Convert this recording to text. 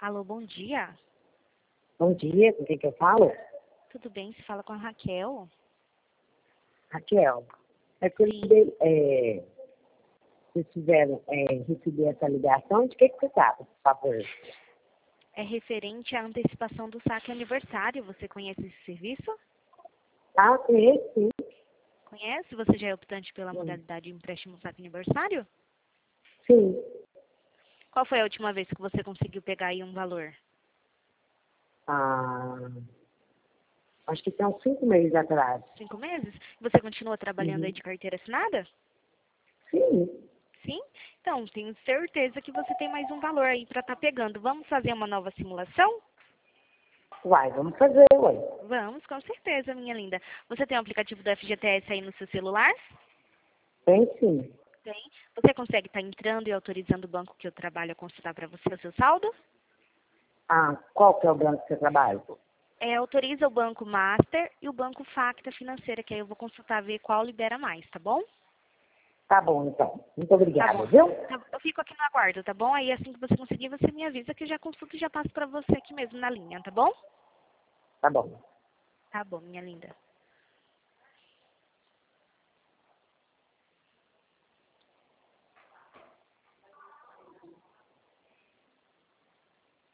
Alô, bom dia. Bom dia, com quem que eu falo? Tudo bem? Se fala com a Raquel? Raquel. É que vocês tiveram receber essa ligação, de que você sabe, por favor? É referente à antecipação do saque aniversário. Você conhece esse serviço? Ah, conheço, sim. Conhece? Você já é optante pela Sim. modalidade de empréstimo saque aniversário? Sim. Qual foi a última vez que você conseguiu pegar aí um valor? Ah, acho que tem uns 5 meses atrás. 5 meses? Você continua trabalhando aí Uhum. de carteira assinada? Sim. Sim? Então, tenho certeza que você tem mais um valor aí para estar pegando. Vamos fazer uma nova simulação? Uai, vamos fazer, uai. Vamos, com certeza, minha linda. Você tem o aplicativo do FGTS aí no seu celular? Tem sim. Tem. Você consegue estar entrando e autorizando o banco que eu trabalho a consultar para você o seu saldo? Ah, qual que é o banco que você trabalha? Autoriza o banco Master e o banco Facta Financeira, que aí eu vou consultar, ver qual libera mais, tá bom? Tá bom, então. Muito Tá obrigada, bom. viu? Eu fico aqui no aguardo, tá bom? Aí assim que você conseguir, você me avisa que eu já consulto e já passo para você aqui mesmo na linha, tá bom? Tá bom. Tá bom, minha linda.